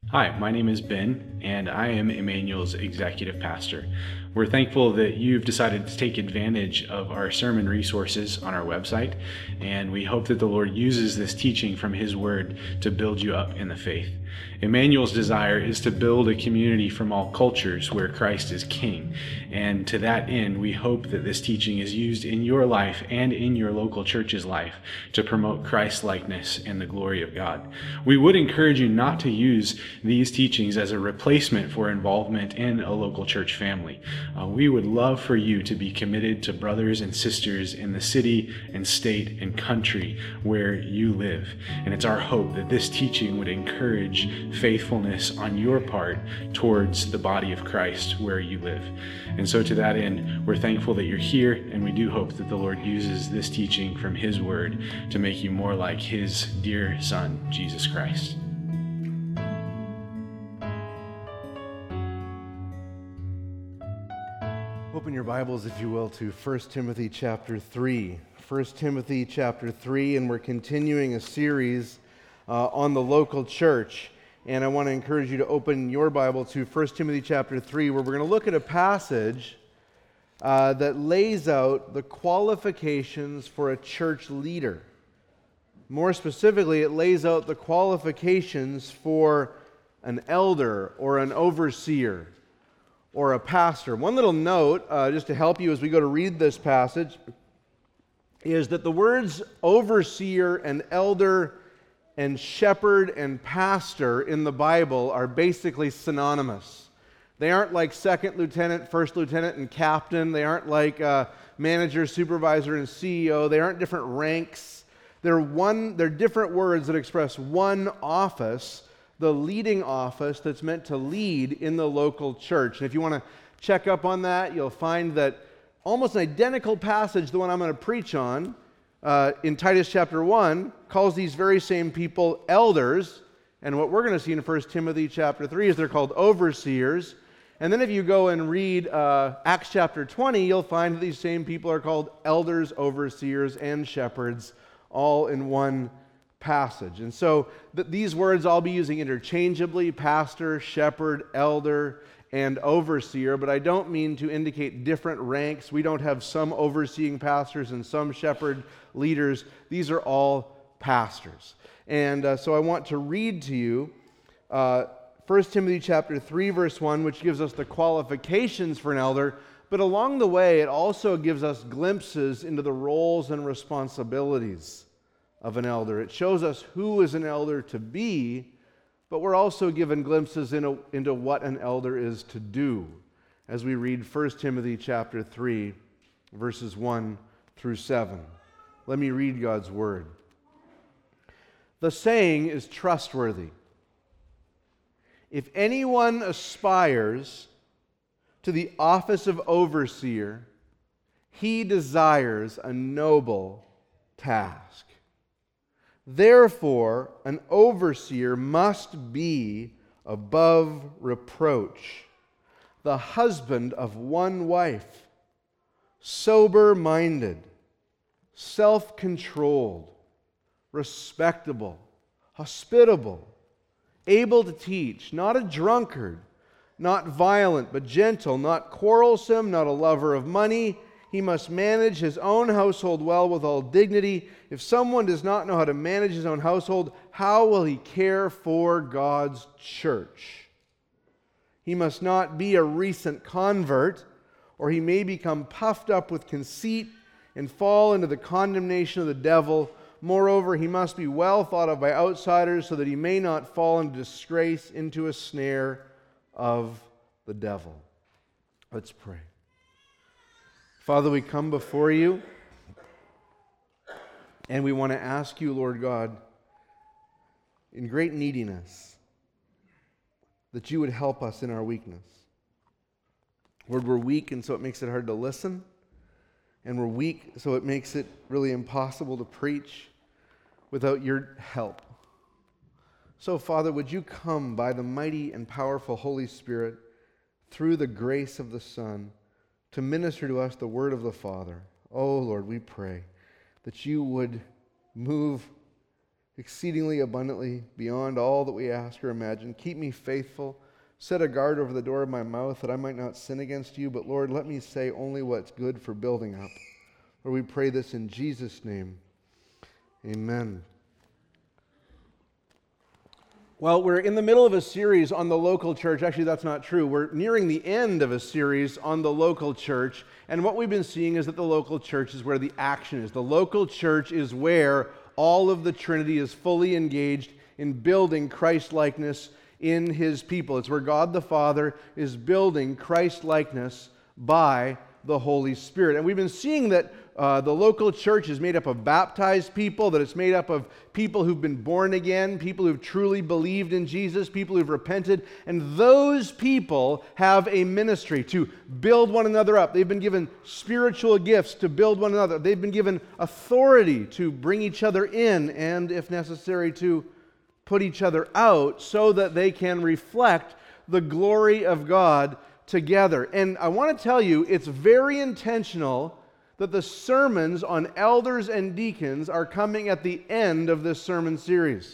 Hi, my name is Ben, and I am Emmanuel's executive pastor. We're thankful that you've decided to take advantage of our sermon resources on our website, and we hope that the Lord uses this teaching from His Word to build you up in the faith. Emmanuel's desire is to build a community from all cultures where Christ is King, and to that end, we hope that this teaching is used in your life and in your local church's life to promote Christ-likeness and the glory of God. We would encourage you not to use these teachings as a replacement for involvement in a local church family. We would love for you to be committed to brothers and sisters in the city and state and country where you live. And it's our hope that this teaching would encourage faithfulness on your part towards the body of Christ where you live. And so to that end, we're thankful that you're here, and we do hope that the Lord uses this teaching from His Word to make you more like His dear Son, Jesus Christ. Open your Bibles, if you will, to 1 Timothy chapter 3. 1 Timothy chapter 3, and we're continuing a series on the local church. And I want to encourage you to open your Bible to 1 Timothy chapter 3, where we're going to look at a passage that lays out the qualifications for a church leader. More specifically, it lays out the qualifications for an elder or an overseer or a pastor. One little note, just to help you as we go to read this passage, is that the words overseer and elder and shepherd and pastor in the Bible are basically synonymous. They aren't like second lieutenant, first lieutenant, and captain. They aren't like manager, supervisor, and CEO. They aren't different ranks. They're different words that express one office, the leading office that's meant to lead in the local church. And if you want to check up on that, you'll find that almost an identical passage, the one I'm going to preach on, in Titus chapter 1, calls these very same people elders. And what we're going to see in 1 Timothy chapter 3 is they're called overseers. And then if you go and read Acts chapter 20, you'll find that these same people are called elders, overseers, and shepherds, all in one passage. And so these words I'll be using interchangeably: pastor, shepherd, elder, and overseer, but I don't mean to indicate different ranks. We don't have some overseeing pastors and some shepherd leaders. These are all pastors. And so I want to read to you 1 Timothy chapter 3, verse 1, which gives us the qualifications for an elder, but along the way it also gives us glimpses into the roles and responsibilities of an elder. It shows us who is an elder to be, but we're also given glimpses into what an elder is to do as we read 1 Timothy chapter 3, verses 1 through 7. Let me read God's word. The saying is trustworthy: if anyone aspires to the office of overseer, he desires a noble task. Therefore, an overseer must be above reproach, the husband of one wife, sober-minded, self-controlled, respectable, hospitable, able to teach, not a drunkard, not violent, but gentle, not quarrelsome, not a lover of money. He must manage his own household well with all dignity. If someone does not know how to manage his own household, how will he care for God's church? He must not be a recent convert, or he may become puffed up with conceit and fall into the condemnation of the devil. Moreover, he must be well thought of by outsiders, so that he may not fall into disgrace, into a snare of the devil. Let's pray. Father, we come before you, and we want to ask you, Lord God, in great neediness, that you would help us in our weakness. Lord, we're weak, and so it makes it hard to listen, and we're weak, so it makes it really impossible to preach without your help. So, Father, would you come by the mighty and powerful Holy Spirit through the grace of the Son to minister to us the word of the Father. Oh, Lord, we pray that you would move exceedingly abundantly beyond all that we ask or imagine. Keep me faithful. Set a guard over the door of my mouth that I might not sin against you. But Lord, let me say only what's good for building up. Lord, we pray this in Jesus' name. Amen. Well, we're in the middle of a series on the local church. Actually, that's not true. We're nearing the end of a series on the local church. And what we've been seeing is that the local church is where the action is. The local church is where all of the Trinity is fully engaged in building Christ-likeness in His people. It's where God the Father is building Christ-likeness by the Holy Spirit. And we've been seeing that the local church is made up of baptized people, that it's made up of people who've been born again, people who've truly believed in Jesus, people who've repented, and those people have a ministry to build one another up. They've been given spiritual gifts to build one another. They've been given authority to bring each other in and, if necessary, to put each other out so that they can reflect the glory of God together. And I want to tell you, it's very intentional that the sermons on elders and deacons are coming at the end of this sermon series.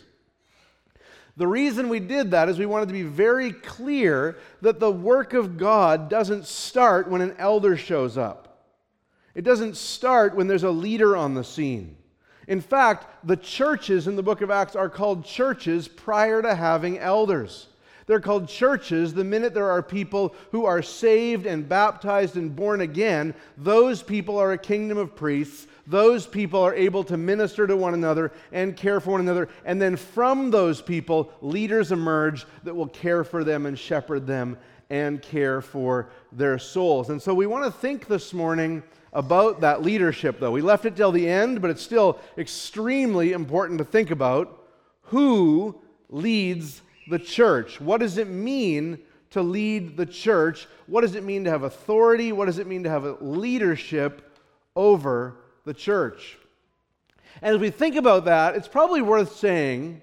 The reason we did that is we wanted to be very clear that the work of God doesn't start when an elder shows up. It doesn't start when there's a leader on the scene. In fact, the churches in the book of Acts are called churches prior to having elders. They're called churches the minute there are people who are saved and baptized and born again. Those people are a kingdom of priests. Those people are able to minister to one another and care for one another. And then from those people, leaders emerge that will care for them and shepherd them and care for their souls. And so we want to think this morning about that leadership, though. We left it till the end, but it's still extremely important to think about who leads the church. What does it mean to lead the church? What does it mean to have authority? What does it mean to have a leadership over the church? And as we think about that, it's probably worth saying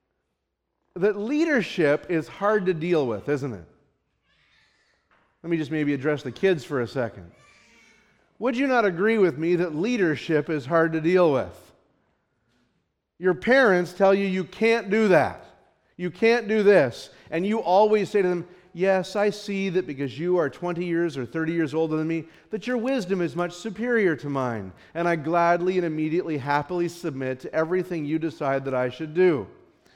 that leadership is hard to deal with, isn't it? Let me just maybe address the kids for a second. Would you not agree with me that leadership is hard to deal with? Your parents tell you you can't do that. You can't do this. And you always say to them, yes, I see that because you are 20 years or 30 years older than me, that your wisdom is much superior to mine. And I gladly and immediately, happily submit to everything you decide that I should do.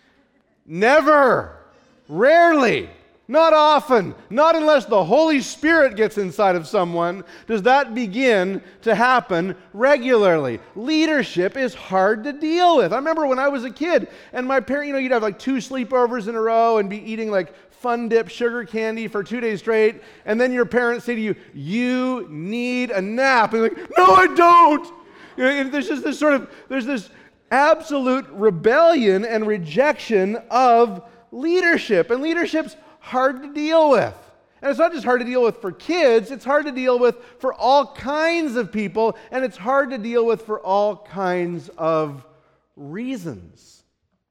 Never, rarely, not often, not unless the Holy Spirit gets inside of someone, does that begin to happen regularly. Leadership is hard to deal with. I remember when I was a kid, and my parents, you'd have like 2 sleepovers in a row and be eating like Fun Dip sugar candy for 2 days straight, and then your parents say to you, you need a nap. And you're like, no, I don't. And there's just there's this absolute rebellion and rejection of leadership. And leadership's hard to deal with. And it's not just hard to deal with for kids, it's hard to deal with for all kinds of people, and it's hard to deal with for all kinds of reasons.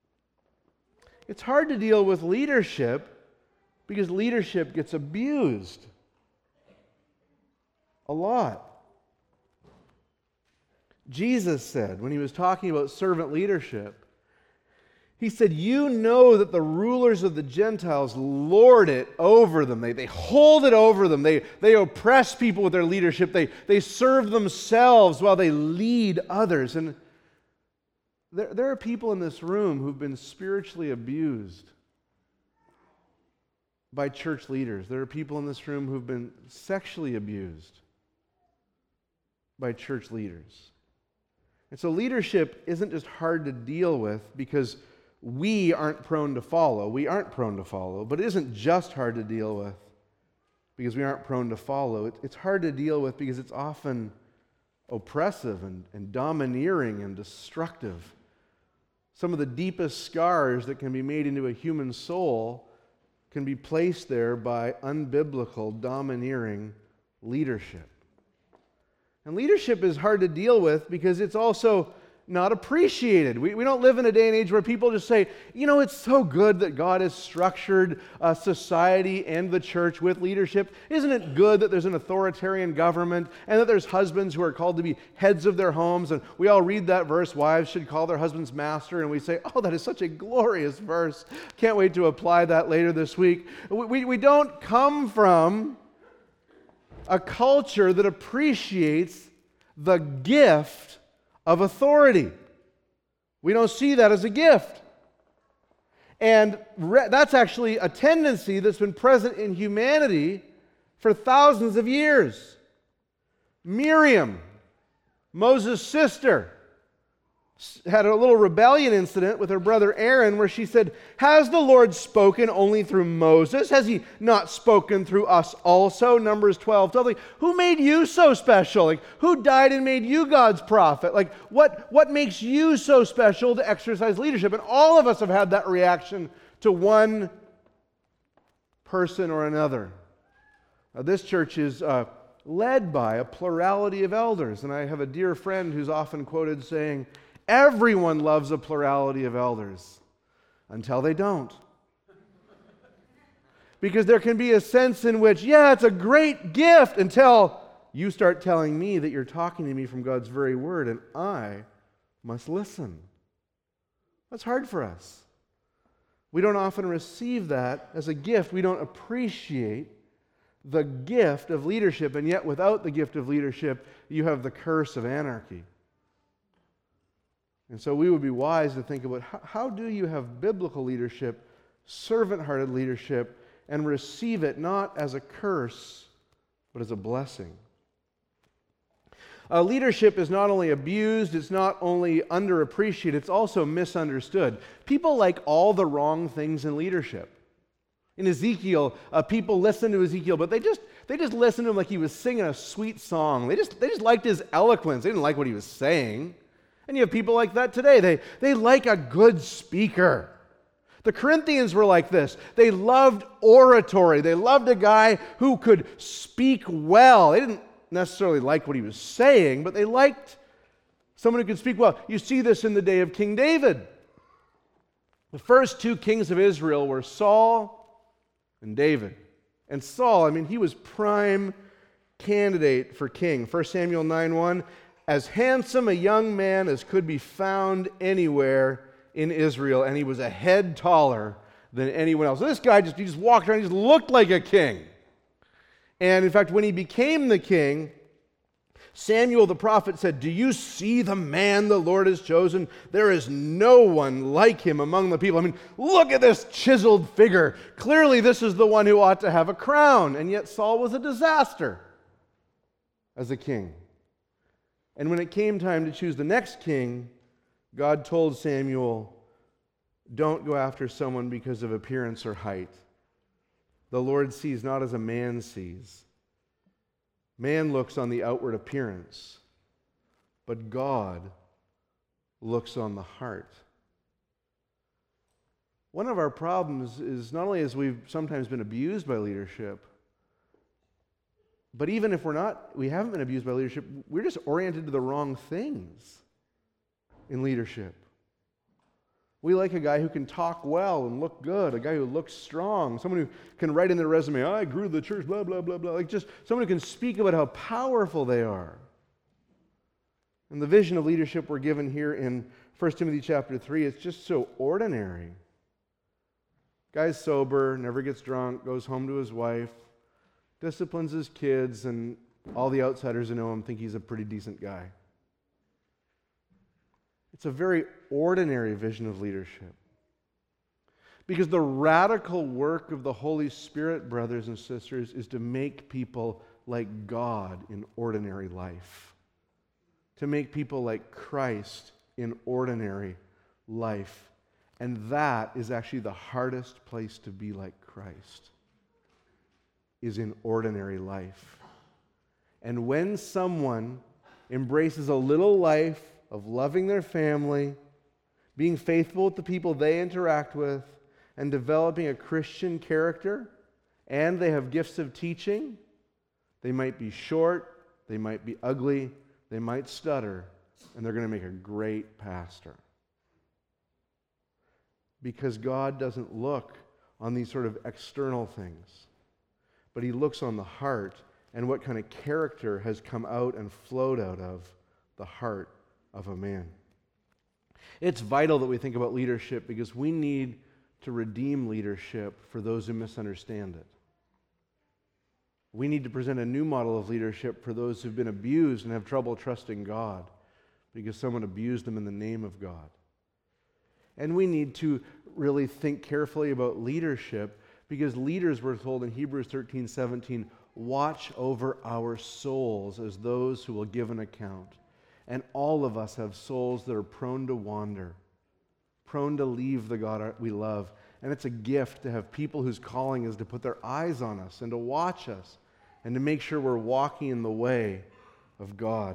It's hard to deal with leadership because leadership gets abused a lot. Jesus said, when he was talking about servant leadership, he said, you know that the rulers of the Gentiles lord it over them. They hold it over them. They oppress people with their leadership. They serve themselves while they lead others. And there are people in this room who've been spiritually abused by church leaders. There are people in this room who've been sexually abused by church leaders. And so leadership isn't just hard to deal with because we aren't prone to follow. We aren't prone to follow, but it isn't just hard to deal with because we aren't prone to follow. It's hard to deal with because it's often oppressive and domineering and destructive. Some of the deepest scars that can be made into a human soul can be placed there by unbiblical, domineering leadership. And leadership is hard to deal with because it's also not appreciated. We don't live in a day and age where people just say, it's so good that God has structured society and the church with leadership. Isn't it good that there's an authoritarian government and that there's husbands who are called to be heads of their homes? And we all read that verse, wives should call their husbands master, and we say, oh, that is such a glorious verse. Can't wait to apply that later this week. We don't come from a culture that appreciates the gift of authority. We don't see that as a gift. And that's actually a tendency that's been present in humanity for thousands of years. Miriam, Moses' sister, had a little rebellion incident with her brother Aaron where she said, has the Lord spoken only through Moses? Has he not spoken through us also? Numbers 12. Like, who made you so special? Like, who died and made you God's prophet? Like, what makes you so special to exercise leadership? And all of us have had that reaction to one person or another. Now, this church is led by a plurality of elders, and I have a dear friend who's often quoted saying, everyone loves a plurality of elders until they don't. Because there can be a sense in which, it's a great gift until you start telling me that you're talking to me from God's very word and I must listen. That's hard for us. We don't often receive that as a gift. We don't appreciate the gift of leadership, and yet without the gift of leadership, you have the curse of anarchy. And so we would be wise to think about how do you have biblical leadership, servant-hearted leadership, and receive it not as a curse, but as a blessing. Leadership is not only abused, it's not only underappreciated, it's also misunderstood. People like all the wrong things in leadership. In Ezekiel, people listened to Ezekiel, but they just listened to him like he was singing a sweet song. They just liked his eloquence. They didn't like what he was saying. And you have people like that today. They like a good speaker. The Corinthians were like this. They loved oratory. They loved a guy who could speak well. They didn't necessarily like what he was saying, but they liked someone who could speak well. You see this in the day of King David. The first two kings of Israel were Saul and David. And Saul, he was prime candidate for king. 1 Samuel 9:1, as handsome a young man as could be found anywhere in Israel, and he was a head taller than anyone else. So this guy he just walked around, he just looked like a king. And in fact, when he became the king, Samuel the prophet said, do you see the man the Lord has chosen? There is no one like him among the people. Look at this chiseled figure. Clearly this is the one who ought to have a crown. And yet Saul was a disaster as a king. And when it came time to choose the next king, God told Samuel, don't go after someone because of appearance or height. The Lord sees not as a man sees. Man looks on the outward appearance, but God looks on the heart. One of our problems is not only as we've sometimes been abused by leadership, but even if we haven't been abused by leadership, we're just oriented to the wrong things in leadership. We like a guy who can talk well and look good, a guy who looks strong, someone who can write in their resume, I grew the church, blah, blah, blah, blah. Like just someone who can speak about how powerful they are. And the vision of leadership we're given here in 1 Timothy chapter 3, it's just so ordinary. Guy's sober, never gets drunk, goes home to his wife, disciplines his kids, and all the outsiders who know him think he's a pretty decent guy. It's a very ordinary vision of leadership. Because the radical work of the Holy Spirit, brothers and sisters, is to make people like God in ordinary life. To make people like Christ in ordinary life. And that is actually the hardest place to be like Christ, is in ordinary life. And when someone embraces a little life of loving their family, being faithful with the people they interact with, and developing a Christian character, and they have gifts of teaching, they might be short, they might be ugly, they might stutter, and they're going to make a great pastor. Because God doesn't look on these sort of external things, but He looks on the heart and what kind of character has come out and flowed out of the heart of a man. It's vital that we think about leadership because we need to redeem leadership for those who misunderstand it. We need to present a new model of leadership for those who've been abused and have trouble trusting God because someone abused them in the name of God. And we need to really think carefully about leadership because leaders, we're told in Hebrews 13:17, watch over our souls as those who will give an account. And all of us have souls that are prone to wander, prone to leave the God we love. And it's a gift to have people whose calling is to put their eyes on us and to watch us and to make sure we're walking in the way of God.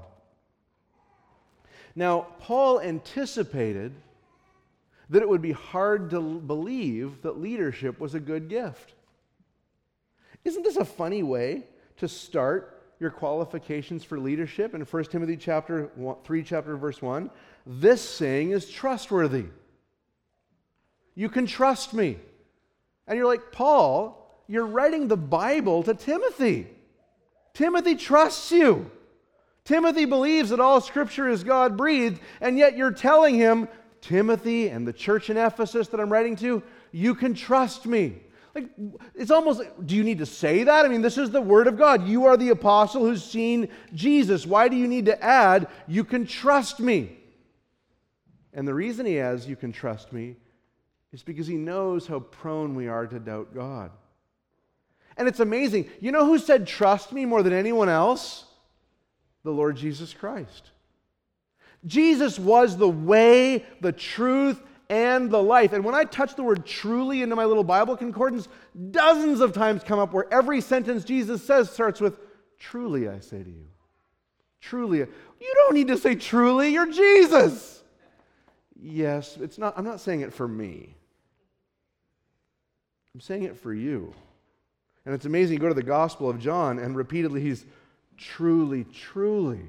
Now, Paul anticipated that it would be hard to believe that leadership was a good gift. Isn't this a funny way to start your qualifications for leadership? In 1 Timothy chapter 3, verse 1, this saying is trustworthy. You can trust me. And you're like, Paul, you're writing the Bible to Timothy. Timothy trusts you. Timothy believes that all Scripture is God-breathed, and yet you're telling him, Timothy and the church in Ephesus that I'm writing to, you can trust me. Like, it's almost like, do you need to say that? I mean, this is the Word of God. You are the apostle who's seen Jesus. Why do you need to add, you can trust me? And the reason he adds, you can trust me, is because he knows how prone we are to doubt God. And it's amazing. You know who said trust me more than anyone else? The Lord Jesus Christ. Jesus was the way, the truth, and the life. And when I touch the word truly into my little Bible concordance, dozens of times come up where every sentence Jesus says starts with, truly I say to you. Truly. You don't need to say truly, you're Jesus. Yes, I'm not saying it for me. I'm saying it for you. And it's amazing, you go to the Gospel of John and repeatedly he's truly, truly.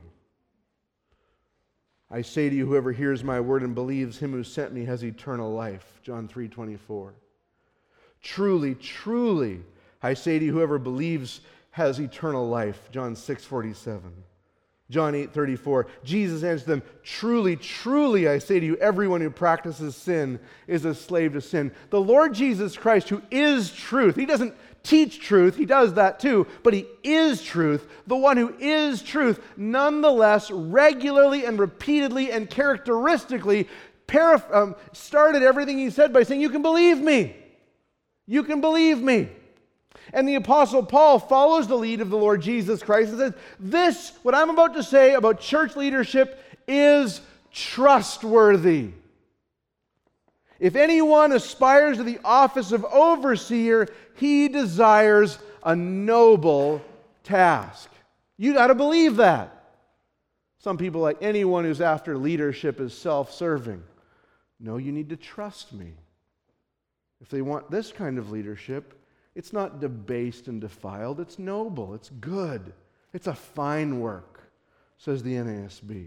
I say to you, whoever hears my word and believes him who sent me has eternal life. John 3:24. Truly, truly, I say to you, whoever believes has eternal life. John 6:47. John 8:34. Jesus answered them, truly, truly, I say to you, everyone who practices sin is a slave to sin. The Lord Jesus Christ, who is truth, he doesn't teach truth, he does that too, but he is truth. The one who is truth, nonetheless, regularly and repeatedly and characteristically started everything he said by saying, you can believe me. You can believe me. And the Apostle Paul follows the lead of the Lord Jesus Christ and says, this, what I'm about to say about church leadership, is trustworthy. If anyone aspires to the office of overseer, he desires a noble task. You got to believe that. Some people like anyone who's after leadership is self-serving. No, you need to trust me. If they want this kind of leadership, it's not debased and defiled. It's noble. It's good. It's a fine work, says the NASB.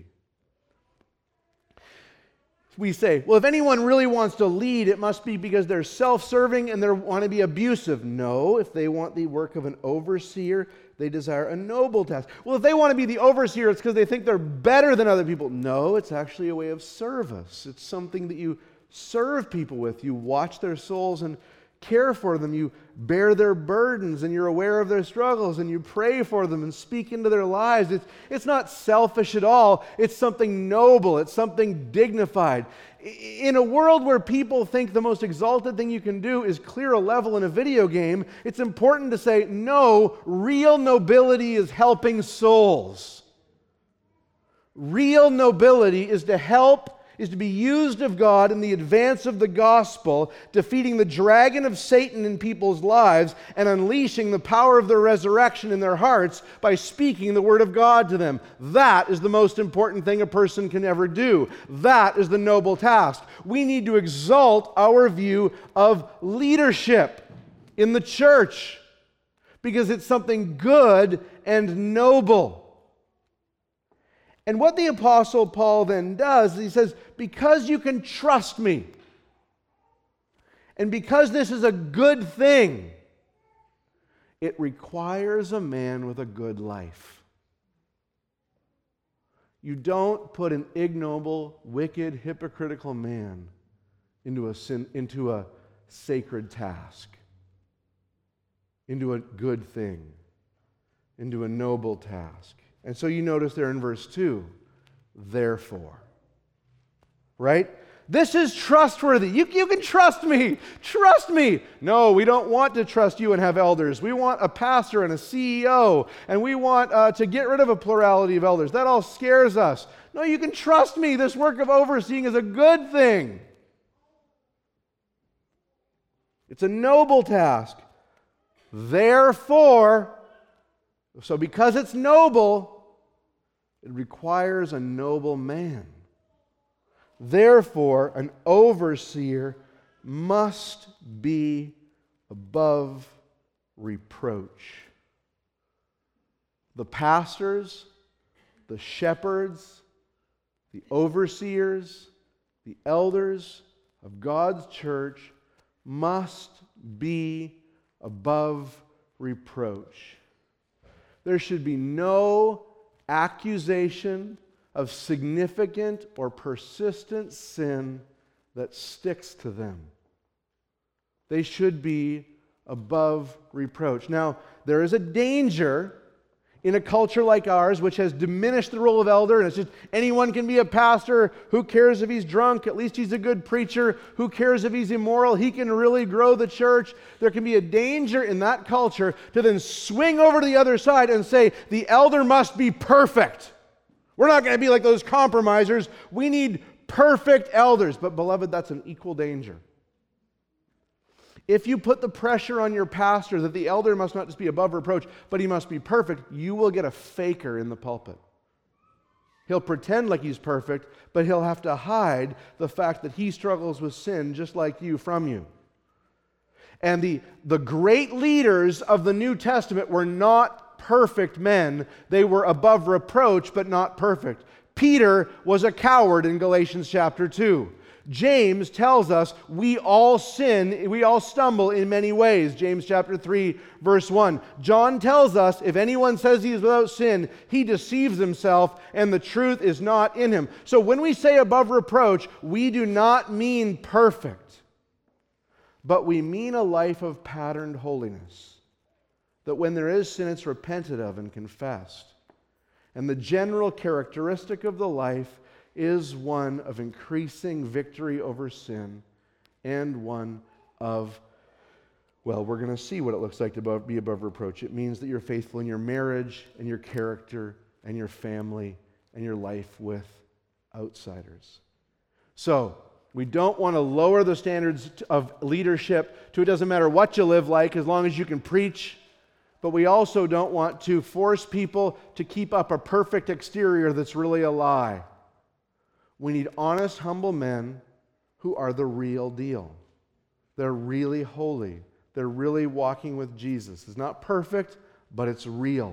We say, well, if anyone really wants to lead, it must be because they're self-serving and they want to be abusive. No, if they want the work of an overseer, they desire a noble task. Well, if they want to be the overseer, it's because they think they're better than other people. No, it's actually a way of service. It's something that you serve people with. You watch their souls and care for them. You bear their burdens and you're aware of their struggles and you pray for them and speak into their lives. It's not selfish at all. It's something noble. It's something dignified. In a world where people think the most exalted thing you can do is clear a level in a video game, it's important to say, no, real nobility is helping souls. Real nobility is to help, is to be used of God in the advance of the gospel, defeating the dragon of Satan in people's lives and unleashing the power of the resurrection in their hearts by speaking the word of God to them. That is the most important thing a person can ever do. That is the noble task. We need to exalt our view of leadership in the church because it's something good and noble. And what the Apostle Paul then does is he says, because you can trust me, and because this is a good thing, it requires a man with a good life. You don't put an ignoble, wicked, hypocritical man into a sacred task, into a good thing, into a noble task. And so you notice there in verse 2, therefore. Right? This is trustworthy. You can trust me. Trust me. No, we don't want to trust you and have elders. We want a pastor and a CEO, and we want to get rid of a plurality of elders. That all scares us. No, you can trust me. This work of overseeing is a good thing. It's a noble task. Therefore, so because it's noble, it requires a noble man. Therefore, an overseer must be above reproach. The pastors, the shepherds, the overseers, the elders of God's church must be above reproach. There should be no accusation of significant or persistent sin that sticks to them. They should be above reproach. Now, there is a danger in a culture like ours, which has diminished the role of elder, and it's just anyone can be a pastor. Who cares if he's drunk? At least he's a good preacher. Who cares if he's immoral? He can really grow the church. There can be a danger in that culture to then swing over to the other side and say, the elder must be perfect. We're not going to be like those compromisers. We need perfect elders. But beloved, that's an equal danger. If you put the pressure on your pastor that the elder must not just be above reproach, but he must be perfect, you will get a faker in the pulpit. He'll pretend like he's perfect, but he'll have to hide the fact that he struggles with sin just like you from you. And the great leaders of the New Testament were not perfect men. They were above reproach, but not perfect. Peter was a coward in Galatians chapter 2. James tells us we all sin, we all stumble in many ways. James chapter 3, verse 1. John tells us if anyone says he is without sin, he deceives himself and the truth is not in him. So when we say above reproach, we do not mean perfect, but we mean a life of patterned holiness. That when there is sin, it's repented of and confessed. And the general characteristic of the life is one of increasing victory over sin and one of, well, we're going to see what it looks like to be above reproach. It means that you're faithful in your marriage and your character and your family and your life with outsiders. So, we don't want to lower the standards of leadership to it doesn't matter what you live like as long as you can preach. But we also don't want to force people to keep up a perfect exterior that's really a lie. We need honest, humble men who are the real deal. They're really holy. They're really walking with Jesus. It's not perfect, but it's real.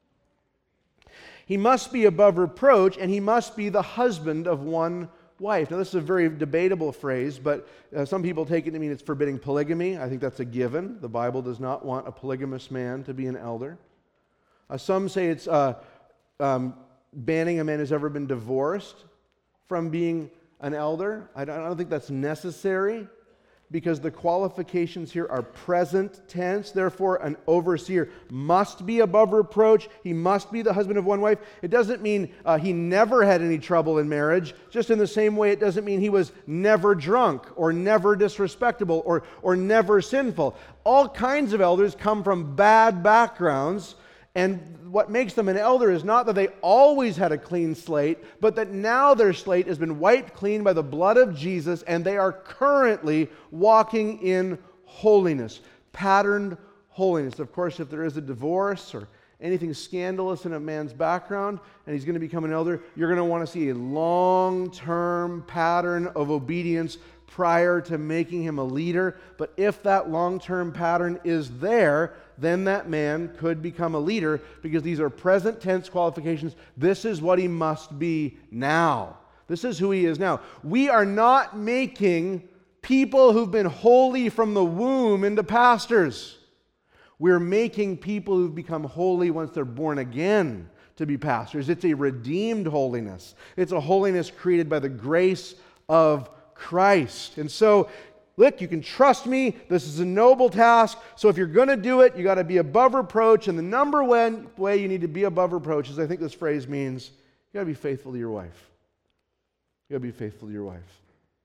He must be above reproach, and he must be the husband of one wife. Now, this is a very debatable phrase, but some people take it to mean it's forbidding polygamy. I think that's a given. The Bible does not want a polygamous man to be an elder. Some say it's banning a man who's ever been divorced from being an elder. I don't think that's necessary because the qualifications here are present tense. Therefore, an overseer must be above reproach. He must be the husband of one wife. It doesn't mean he never had any trouble in marriage. Just in the same way, it doesn't mean he was never drunk or never disrespectable or never sinful. All kinds of elders come from bad backgrounds. And what makes them an elder is not that they always had a clean slate, but that now their slate has been wiped clean by the blood of Jesus, and they are currently walking in holiness, patterned holiness. Of course, if there is a divorce or anything scandalous in a man's background, and he's going to become an elder, you're going to want to see a long-term pattern of obedience prior to making him a leader. But if that long-term pattern is there, then that man could become a leader, because these are present tense qualifications. This is what he must be now. This is who he is now. We are not making people who've been holy from the womb into pastors. We're making people who've become holy once they're born again to be pastors. It's a redeemed holiness. It's a holiness created by the grace of Christ. And so, look, you can trust me. This is a noble task. So if you're going to do it, you got to be above reproach. And the number one way you need to be above reproach is, I think this phrase means, you got to be faithful to your wife. You got to be faithful to your wife.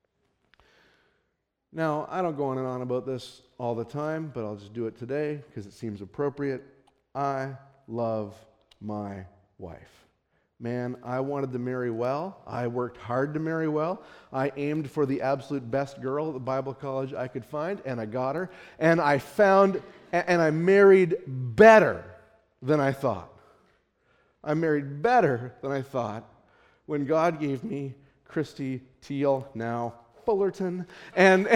Now, I don't go on and on about this all the time, but I'll just do it today because it seems appropriate. I love my wife. Man, I wanted to marry well. I worked hard to marry well. I aimed for the absolute best girl at the Bible college I could find, and I got her. And I married better than I thought. I married better than I thought when God gave me Christy Teal, now Fullerton. And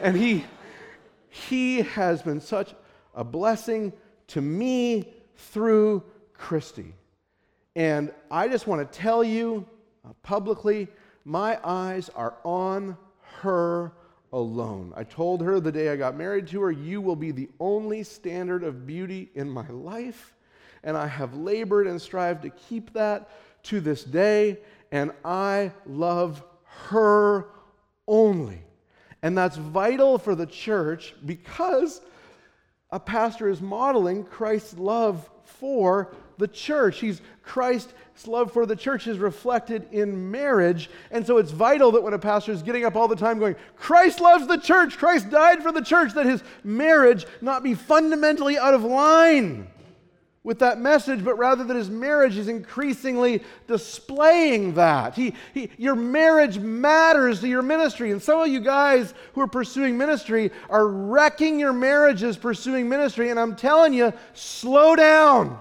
he has been such a blessing to me through Christy. And I just want to tell you publicly, my eyes are on her alone. I told her the day I got married to her, you will be the only standard of beauty in my life. And I have labored and strived to keep that to this day. And I love her only. And that's vital for the church, because a pastor is modeling Christ's love for the church. Christ's love for the church is reflected in marriage. And so it's vital that when a pastor is getting up all the time going, Christ loves the church, Christ died for the church, that his marriage not be fundamentally out of line with that message, but rather that his marriage is increasingly displaying that. Your marriage matters to your ministry. And some of you guys who are pursuing ministry are wrecking your marriages pursuing ministry. And I'm telling you, slow down.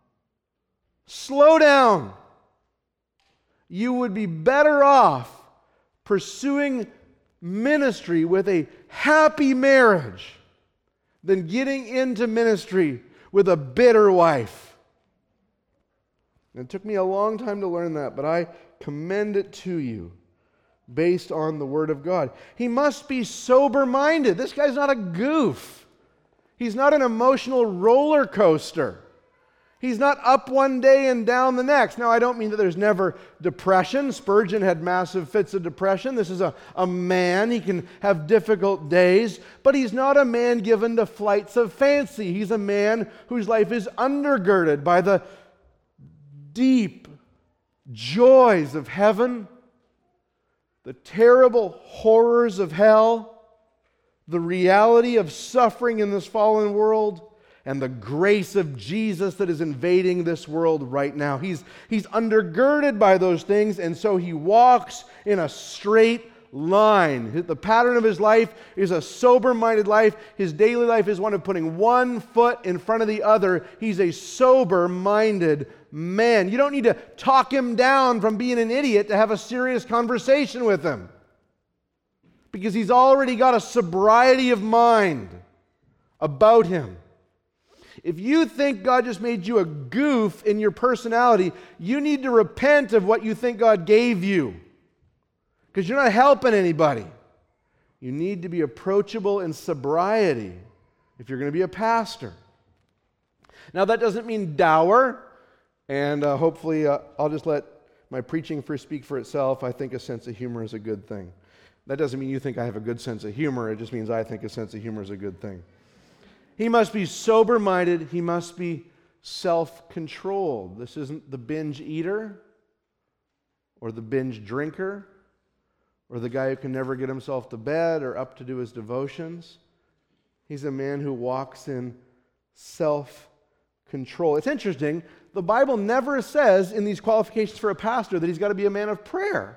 Slow down. You would be better off pursuing ministry with a happy marriage than getting into ministry with a bitter wife. And it took me a long time to learn that, but I commend it to you based on the Word of God. He must be sober-minded. This guy's not a goof. He's not an emotional roller coaster. He's not up one day and down the next. Now, I don't mean that there's never depression. Spurgeon had massive fits of depression. This is a man. He can have difficult days, but he's not a man given to flights of fancy. He's a man whose life is undergirded by the deep joys of heaven, the terrible horrors of hell, the reality of suffering in this fallen world, and the grace of Jesus that is invading this world right now. He's undergirded by those things, and so he walks in a straight line. The pattern of his life is a sober-minded life. His daily life is one of putting one foot in front of the other. He's a sober-minded man. You don't need to talk him down from being an idiot to have a serious conversation with him, because he's already got a sobriety of mind about him. If you think God just made you a goof in your personality, you need to repent of what you think God gave you, because you're not helping anybody. You need to be approachable in sobriety if you're going to be a pastor. Now, that doesn't mean dour, and hopefully I'll just let my preaching speak for itself. I think a sense of humor is a good thing. That doesn't mean you think I have a good sense of humor. It just means I think a sense of humor is a good thing. He must be sober-minded. He must be self-controlled. This isn't the binge eater or the binge drinker or the guy who can never get himself to bed or up to do his devotions. He's a man who walks in self-control. It's interesting. The Bible never says in these qualifications for a pastor that he's got to be a man of prayer.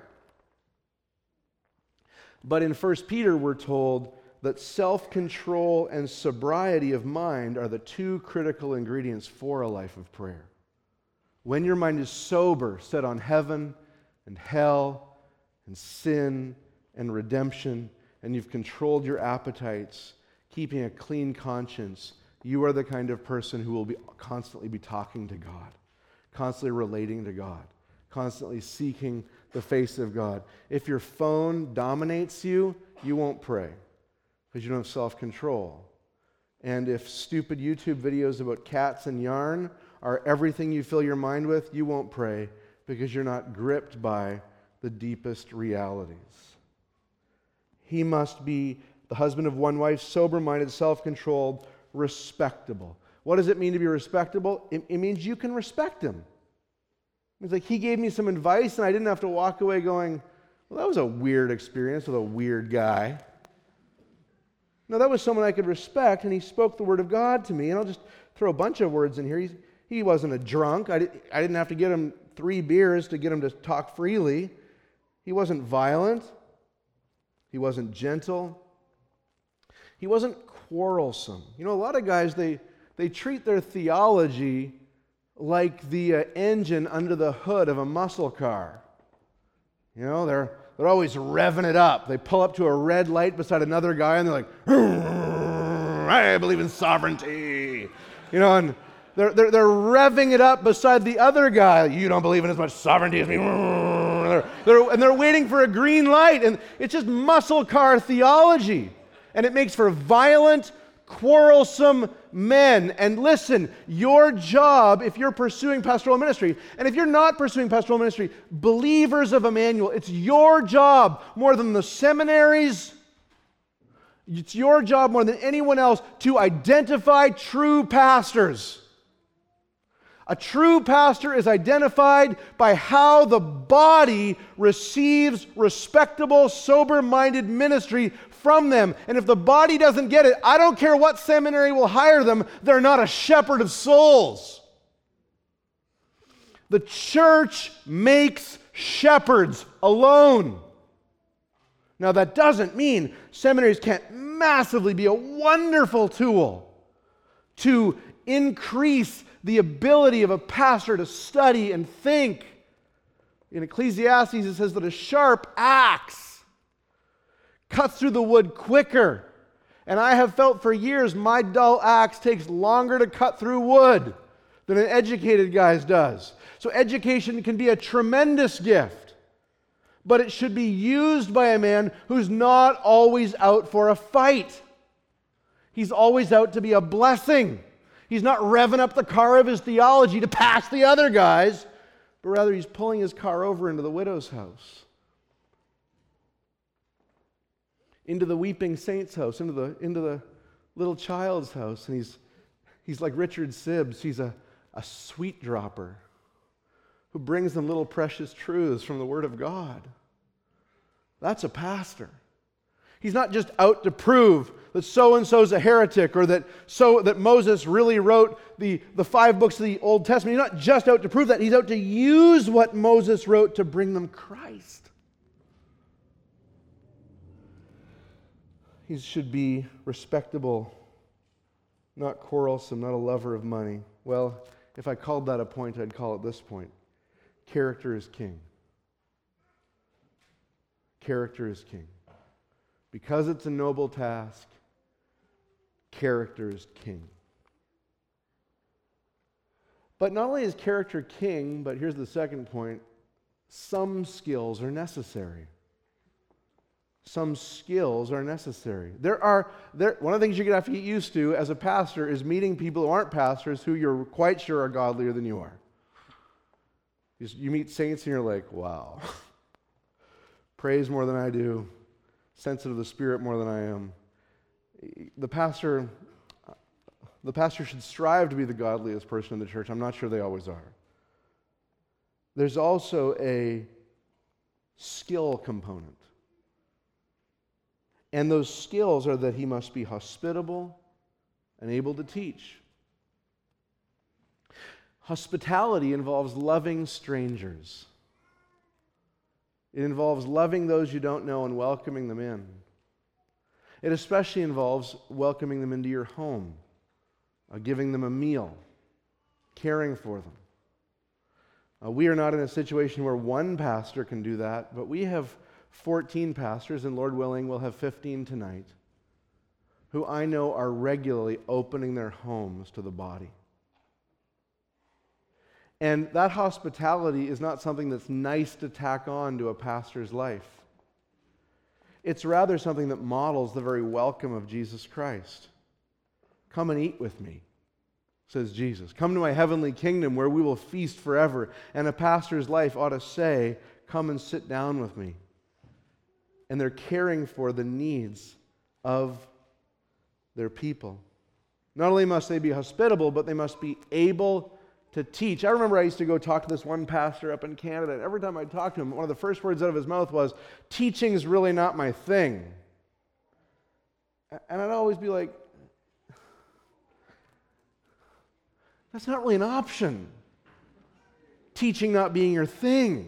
But in 1 Peter, we're told that self-control and sobriety of mind are the two critical ingredients for a life of prayer. When your mind is sober, set on heaven and hell and sin and redemption and you've controlled your appetites, keeping a clean conscience, you are the kind of person who will constantly be talking to God, constantly relating to God, constantly seeking the face of God. If your phone dominates you, you won't pray because you don't have self-control. And if stupid YouTube videos about cats and yarn are everything you fill your mind with, you won't pray because you're not gripped by the deepest realities. He must be the husband of one wife, sober-minded, self-controlled, respectable. What does it mean to be respectable? It means you can respect him. It's like he gave me some advice and I didn't have to walk away going, well, that was a weird experience with a weird guy. No, that was someone I could respect, and he spoke the word of God to me. And I'll just throw a bunch of words in here. He wasn't a drunk. I didn't have to get him 3 beers to get him to talk freely. He wasn't violent. He wasn't gentle. He wasn't quarrelsome. You know, a lot of guys, they treat their theology like the engine under the hood of a muscle car. You know, they're always revving it up. They pull up to a red light beside another guy and they're like, I believe in sovereignty. You know, and they're revving it up beside the other guy. You don't believe in as much sovereignty as me. And they're waiting for a green light. And it's just muscle car theology. And it makes for violent, quarrelsome men. And listen, your job, if you're pursuing pastoral ministry, and if you're not pursuing pastoral ministry, believers of Emmanuel, it's your job more than the seminaries, it's your job more than anyone else to identify true pastors. A true pastor is identified by how the body receives respectable, sober-minded ministry from them. And if the body doesn't get it, I don't care what seminary will hire them, they're not a shepherd of souls. The church makes shepherds alone. Now that doesn't mean seminaries can't massively be a wonderful tool to increase the ability of a pastor to study and think. In Ecclesiastes, it says that a sharp axe cuts through the wood quicker. And I have felt for years my dull axe takes longer to cut through wood than an educated guy's does. So education can be a tremendous gift, but it should be used by a man who's not always out for a fight. He's always out to be a blessing. He's not revving up the car of his theology to pass the other guys, but rather he's pulling his car over into the widow's house, into the weeping saint's house, into the little child's house. And he's like Richard Sibbes. He's a sweet dropper who brings them little precious truths from the Word of God. That's a pastor. He's not just out to prove that so-and-so's a heretic or that Moses really wrote the 5 books of the Old Testament. He's not just out to prove that. He's out to use what Moses wrote to bring them Christ. He should be respectable, not quarrelsome, not a lover of money. Well, if I called that a point, I'd call it this point. Character is king. Character is king. Because it's a noble task, character is king. But not only is character king, but here's the second point, some skills are necessary. Some skills are necessary. One of the things you're going to have to get used to as a pastor is meeting people who aren't pastors who you're quite sure are godlier than you are. You meet saints and you're like, wow, praise more than I do, sensitive of the Spirit more than I am. The pastor should strive to be the godliest person in the church. I'm not sure they always are. There's also a skill component. And those skills are that he must be hospitable and able to teach. Hospitality involves loving strangers. It involves loving those you don't know and welcoming them in. It especially involves welcoming them into your home, giving them a meal, caring for them. We are not in a situation where one pastor can do that, but we have 14 pastors, and Lord willing, we'll have 15 tonight, who I know are regularly opening their homes to the body. And that hospitality is not something that's nice to tack on to a pastor's life. It's rather something that models the very welcome of Jesus Christ. Come and eat with me, says Jesus. Come to my heavenly kingdom where we will feast forever. And a pastor's life ought to say, come and sit down with me. And they're caring for the needs of their people. Not only must they be hospitable, but they must be able to teach. I remember I used to go talk to this one pastor up in Canada, and every time I talked to him, one of the first words out of his mouth was, teaching is really not my thing. And I'd always be like, that's not really an option. Teaching not being your thing.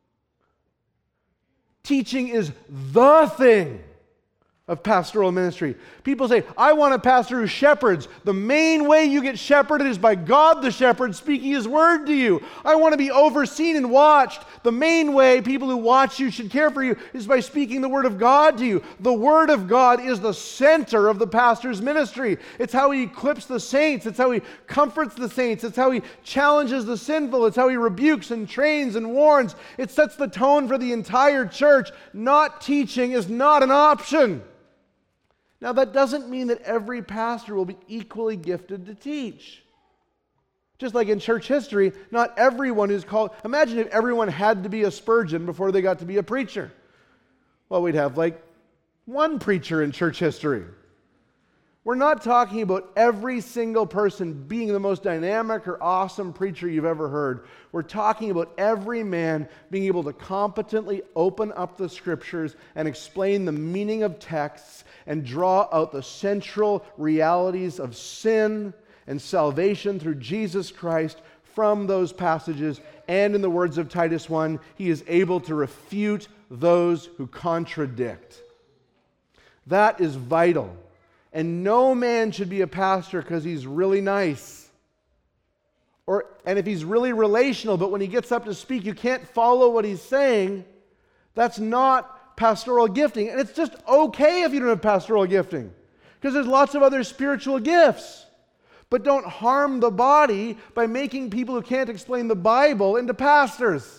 Teaching is the thing of pastoral ministry. People say, I want a pastor who shepherds. The main way you get shepherded is by God the shepherd speaking His word to you. I want to be overseen and watched. The main way people who watch you should care for you is by speaking the word of God to you. The word of God is the center of the pastor's ministry. It's how he equips the saints. It's how he comforts the saints. It's how he challenges the sinful. It's how he rebukes and trains and warns. It sets the tone for the entire church. Not teaching is not an option. Now, that doesn't mean that every pastor will be equally gifted to teach. Just like in church history, not everyone is called. Imagine if everyone had to be a Spurgeon before they got to be a preacher. Well, we'd have like one preacher in church history. We're not talking about every single person being the most dynamic or awesome preacher you've ever heard. We're talking about every man being able to competently open up the Scriptures and explain the meaning of texts and draw out the central realities of sin and salvation through Jesus Christ from those passages. And in the words of Titus 1, he is able to refute those who contradict. That is vital. And no man should be a pastor because he's really nice. And if he's really relational, but when he gets up to speak, you can't follow what he's saying, that's not pastoral gifting. And it's just okay if you don't have pastoral gifting, because there's lots of other spiritual gifts. But don't harm the body by making people who can't explain the Bible into pastors.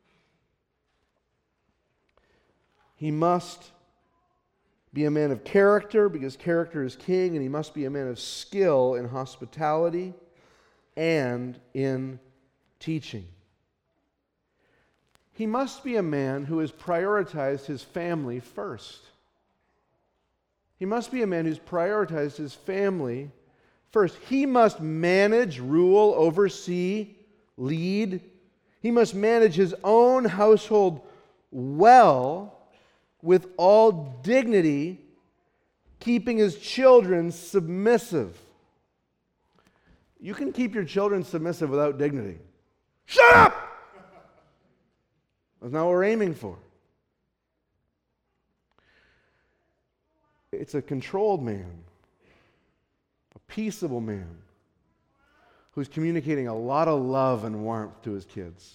He must be a man of character, because character is king, and he must be a man of skill in hospitality and in teaching. He must be a man who has prioritized his family first. He must be a man who's prioritized his family first. He must manage, rule, oversee, lead. He must manage his own household well, with all dignity, keeping his children submissive. You can keep your children submissive without dignity. Shut up! That's not what we're aiming for. It's a controlled man, a peaceable man, who's communicating a lot of love and warmth to his kids.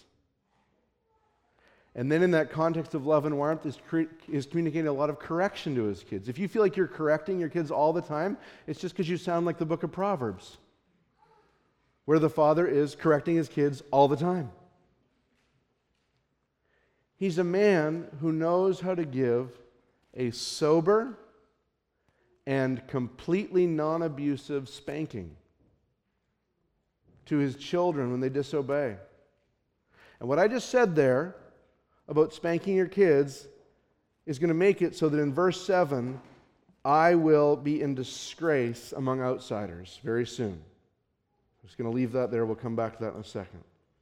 And then in that context of love and warmth is communicating a lot of correction to his kids. If you feel like you're correcting your kids all the time, it's just because you sound like the book of Proverbs, where the father is correcting his kids all the time. He's a man who knows how to give a sober and completely non-abusive spanking to his children when they disobey. And what I just said there about spanking your kids is going to make it so that in verse 7, I will be in disgrace among outsiders very soon. I'm just going to leave that there. We'll come back to that in a second.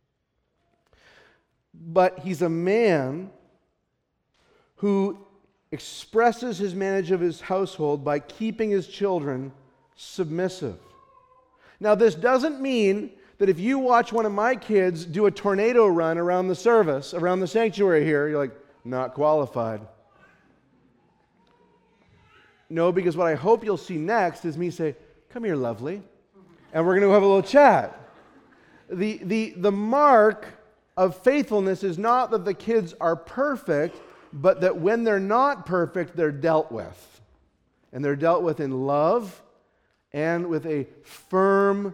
But he's a man who expresses his management of his household by keeping his children submissive. Now, this doesn't mean that if you watch one of my kids do a tornado run around the service, around the sanctuary here, you're like, not qualified. No, because what I hope you'll see next is me say, come here, lovely, and we're going to have a little chat. The mark of faithfulness is not that the kids are perfect, but that when they're not perfect, they're dealt with. And they're dealt with in love and with a firm,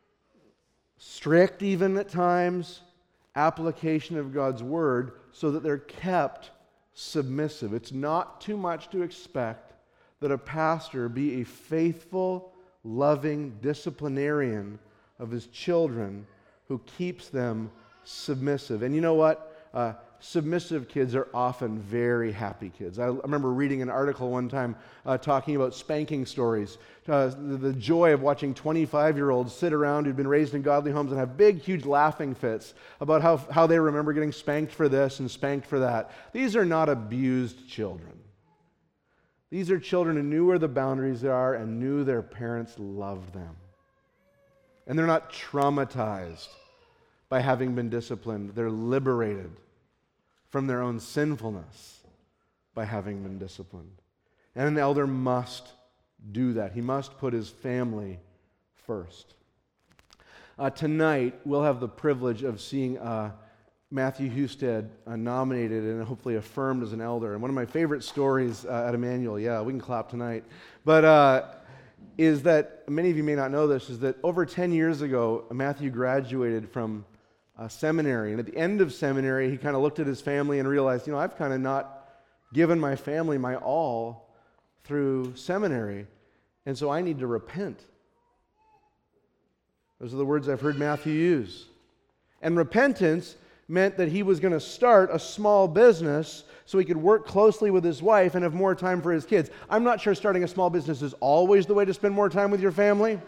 strict even at times, application of God's Word so that they're kept submissive. It's not too much to expect that a pastor be a faithful, loving disciplinarian of his children who keeps them submissive. And you know what? Submissive kids are often very happy kids. I remember reading an article one time talking about spanking stories. The joy of watching 25-year-olds sit around who'd been raised in godly homes and have big, huge laughing fits about how they remember getting spanked for this and spanked for that. These are not abused children. These are children who knew where the boundaries are and knew their parents loved them. And they're not traumatized by having been disciplined. They're liberated from their own sinfulness by having been disciplined. And an elder must do that. He must put his family first. Tonight, we'll have the privilege of seeing Matthew Husted nominated and hopefully affirmed as an elder. And one of my favorite stories at Emmanuel, we can clap tonight, but is that, many of you may not know this, is that over 10 years ago, Matthew graduated from seminary. And at the end of seminary, he kind of looked at his family and realized, I've kind of not given my family my all through seminary, and so I need to repent. Those are the words I've heard Matthew use. And repentance meant that he was going to start a small business so he could work closely with his wife and have more time for his kids. I'm not sure starting a small business is always the way to spend more time with your family,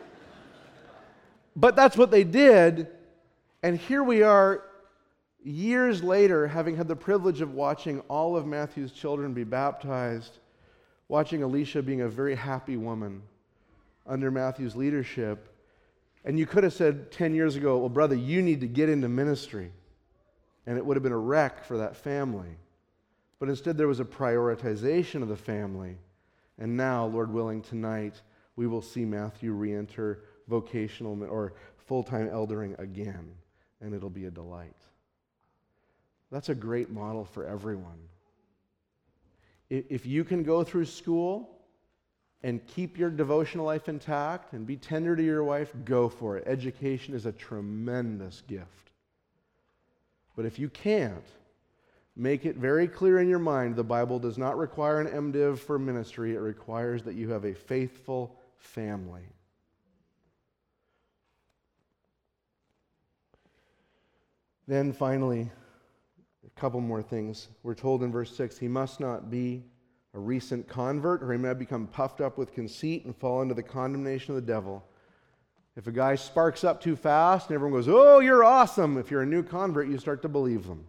but that's what they did. And here we are, years later, having had the privilege of watching all of Matthew's children be baptized, watching Alicia being a very happy woman under Matthew's leadership. And you could have said 10 years ago, well, brother, you need to get into ministry. And it would have been a wreck for that family. But instead, there was a prioritization of the family. And now, Lord willing, tonight, we will see Matthew re-enter vocational or full-time eldering again. And it'll be a delight. That's a great model for everyone. If you can go through school and keep your devotional life intact and be tender to your wife, go for it. Education is a tremendous gift. But if you can't, make it very clear in your mind the Bible does not require an MDiv for ministry. It requires that you have a faithful family. Then finally, a couple more things. We're told in verse 6, he must not be a recent convert, or he may become puffed up with conceit and fall into the condemnation of the devil. If a guy sparks up too fast and everyone goes, oh, you're awesome, if you're a new convert, you start to believe them.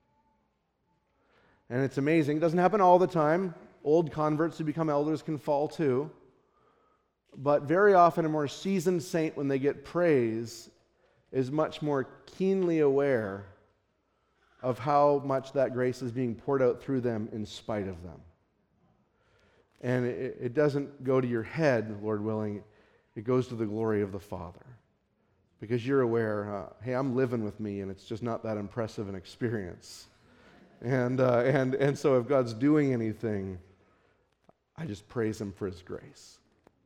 And it's amazing. It doesn't happen all the time. Old converts who become elders can fall too. But very often a more seasoned saint, when they get praise, is much more keenly aware of how much that grace is being poured out through them in spite of them. And it doesn't go to your head, Lord willing, it goes to the glory of the Father. Because you're aware, hey, I'm living with me, and it's just not that impressive an experience. And so if God's doing anything, I just praise Him for His grace.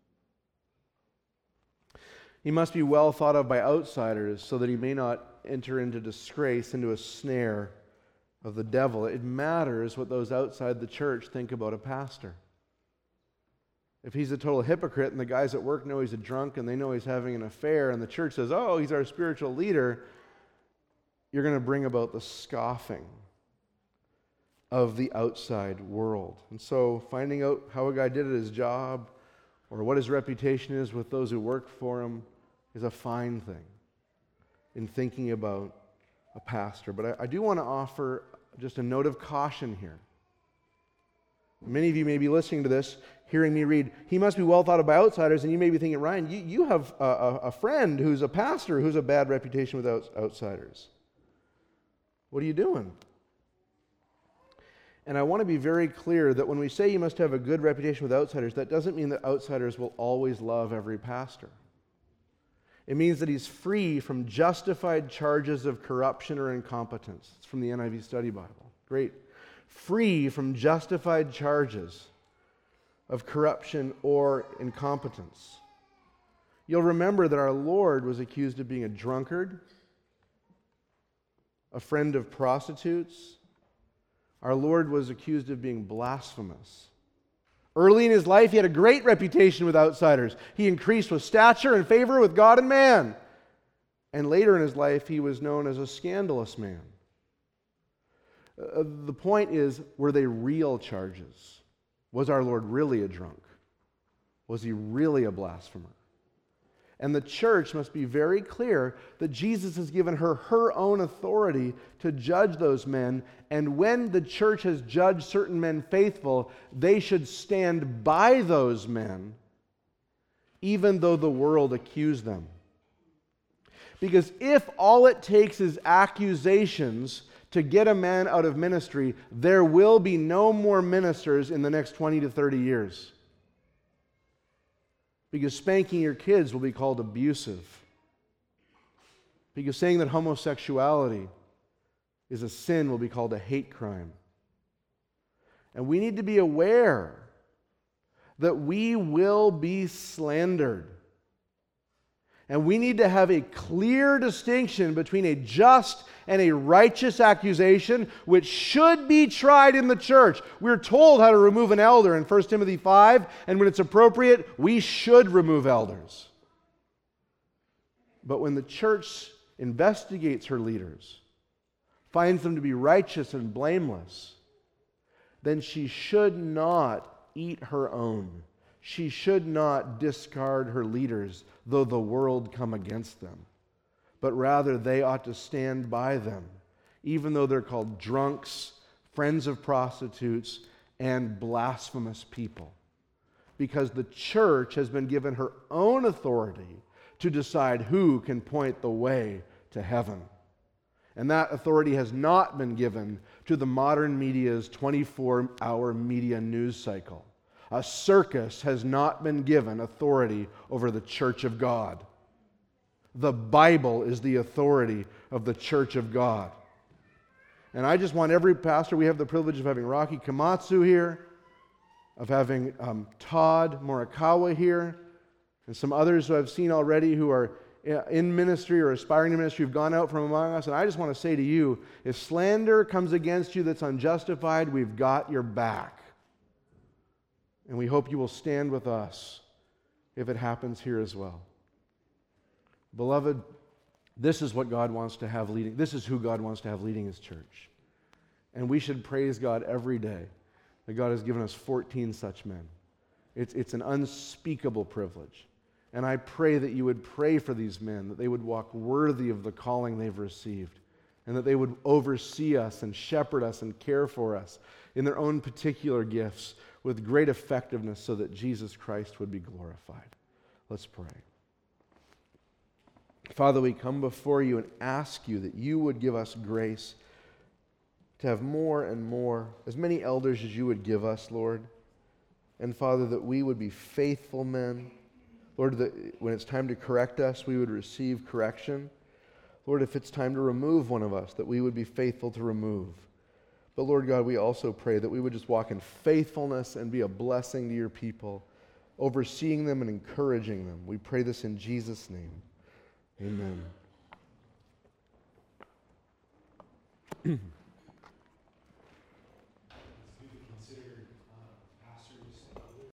He must be well thought of by outsiders so that he may not enter into disgrace, into a snare of the devil. It matters what those outside the church think about a pastor. If he's a total hypocrite and the guys at work know he's a drunk and they know he's having an affair and the church says, oh, he's our spiritual leader, you're going to bring about the scoffing of the outside world. And so finding out how a guy did at his job or what his reputation is with those who work for him is a fine thing in thinking about a pastor. But I do want to offer just a note of caution here. Many of you may be listening to this, hearing me read, he must be well thought of by outsiders, and you may be thinking, Ryan, you have a friend who's a pastor who's a bad reputation with outsiders. What are you doing? And I want to be very clear that when we say you must have a good reputation with outsiders, that doesn't mean that outsiders will always love every pastor. It means that he's free from justified charges of corruption or incompetence. It's from the NIV Study Bible. Great free from justified charges of corruption or incompetence. You'll remember that our Lord was accused of being a drunkard, a friend of prostitutes. Our Lord was accused of being blasphemous. Early in his life, he had a great reputation with outsiders. He increased with stature and favor with God and man. And later in his life, he was known as a scandalous man. The point is, were they real charges? Was our Lord really a drunk? Was he really a blasphemer? And the church must be very clear that Jesus has given her own authority to judge those men. And when the church has judged certain men faithful, they should stand by those men, even though the world accuse them. Because if all it takes is accusations to get a man out of ministry, there will be no more ministers in the next 20 to 30 years. Because spanking your kids will be called abusive. Because saying that homosexuality is a sin will be called a hate crime. And we need to be aware that we will be slandered. And we need to have a clear distinction between a just and a righteous accusation, which should be tried in the church. We're told how to remove an elder in 1 Timothy 5, and when it's appropriate, we should remove elders. But when the church investigates her leaders, finds them to be righteous and blameless, then she should not eat her own. She should not discard her leaders, though the world come against them. But rather, they ought to stand by them, even though they're called drunks, friends of prostitutes, and blasphemous people. Because the church has been given her own authority to decide who can point the way to heaven. And that authority has not been given to the modern media's 24-hour media news cycle. A circus has not been given authority over the church of God. The Bible is the authority of the church of God. And I just want every pastor, we have the privilege of having Rocky Komatsu here, of having Todd Morikawa here, and some others who I've seen already who are in ministry or aspiring to ministry, who've gone out from among us. And I just want to say to you, if slander comes against you that's unjustified, we've got your back. And we hope you will stand with us if it happens here as well. Beloved, this is what God wants to have leading. This is who God wants to have leading His church. And we should praise God every day that God has given us 14 such men. It's an unspeakable privilege. And I pray that you would pray for these men, that they would walk worthy of the calling they've received, and that they would oversee us and shepherd us and care for us in their own particular gifts with great effectiveness so that Jesus Christ would be glorified. Let's pray. Father, we come before you and ask you that you would give us grace to have more and more, as many elders as you would give us, Lord. And Father, that we would be faithful men. Lord, that when it's time to correct us, we would receive correction. Lord, if it's time to remove one of us, that we would be faithful to remove. But Lord God, we also pray that we would just walk in faithfulness and be a blessing to your people, overseeing them and encouraging them. We pray this in Jesus' name. Amen.